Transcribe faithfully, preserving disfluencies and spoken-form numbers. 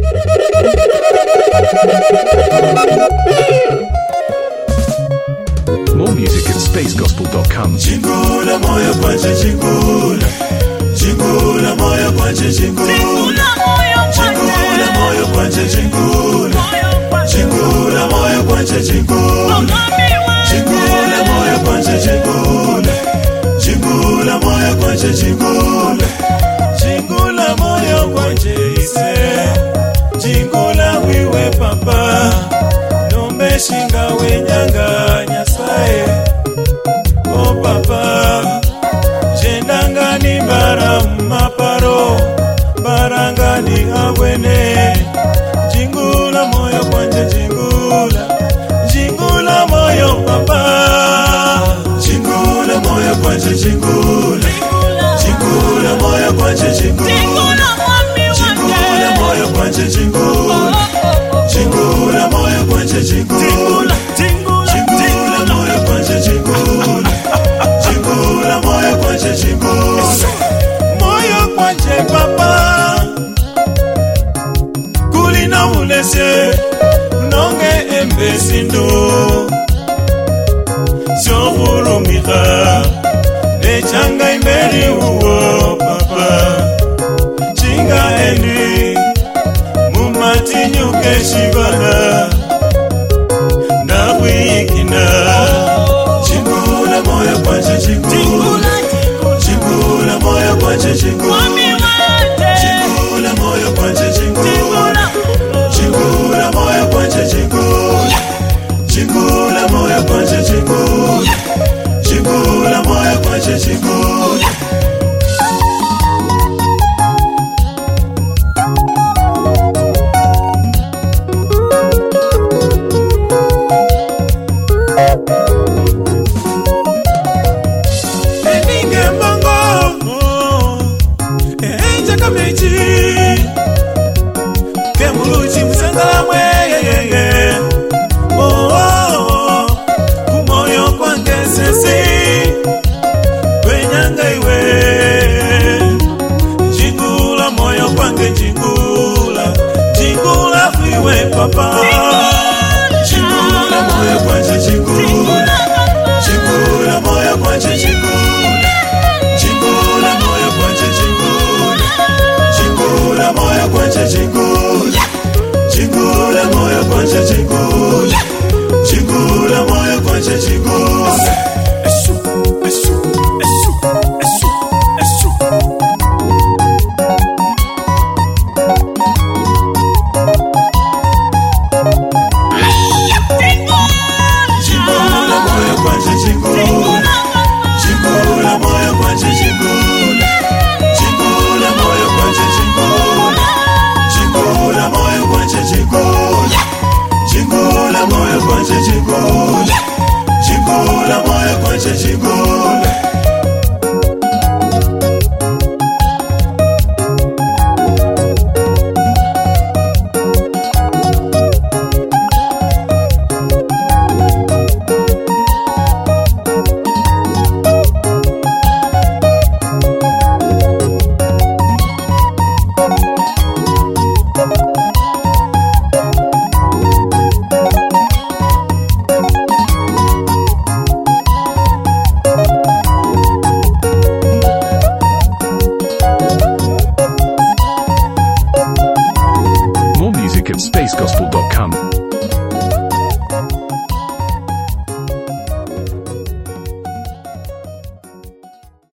More music at space gospel dot com. Jingula moyo kwanje jingula. Jingula moyo kwanje jingula. Jingula moyo kwanje jingula. Jingula moyo kwanje jingula. Jingula moyo kwanje jingula. Jingula moyo kwanje jingula. Jingula moyo kwanje ise. Jingula wiwe papa. Nombe shinga wenyanga nyasaye. Oh papa. Jendangani bara maparo. Barangani awene. Jingula moyo kwanje jingula. Jingula moyo papa. Jingula moyo kwanje jingula. Jingula moyo kwanje jingula. Jingula moyo kwanje jingula. Jingula moyo kwanje jingula. Jingula moyo kwanje jingula. Jingula moyo kwanje jingula. Moyo kwanje papa. Kulina ulese nonge embesindu. Soburu mika nechanga imberi uwo papa. Chinga endi mumati nyuke shibana na wikina. Jingula moyo kwanje jingula. Jingula moyo kwanje jingula. Jingula moyo kwanje jingula. Jingula moyo kwanje jingula. Jingula moyo kwanje jingula. Jingula moyo kwanje jingula. Eninge mbongo Enja kameji Kemuluchi msangala mwe Oh oh oh Kumoyo kwange sesi Kwenyanga iwe Jingula moyo kwange jingula. Jingula iwe papa. Jingula moyo kwanje jingula. Jingula moyo kwanje jingula. Jingula moyo kwanje jingula. Jingula moyo kwanje jingula. Jingula moyo kwanje jingula. Jingula moyo kwanje jingula. Esu, esu, esu, esu, esu. Jingula moyo kwanje jingula. Jingula moyo kwanje jingula. Jingula moyo kwanje jingula. Jingula moyo kwanje jingula. Jingula moyo kwanje jingula. Jingula moyo kwanje jingula. More music at space gospel dot com.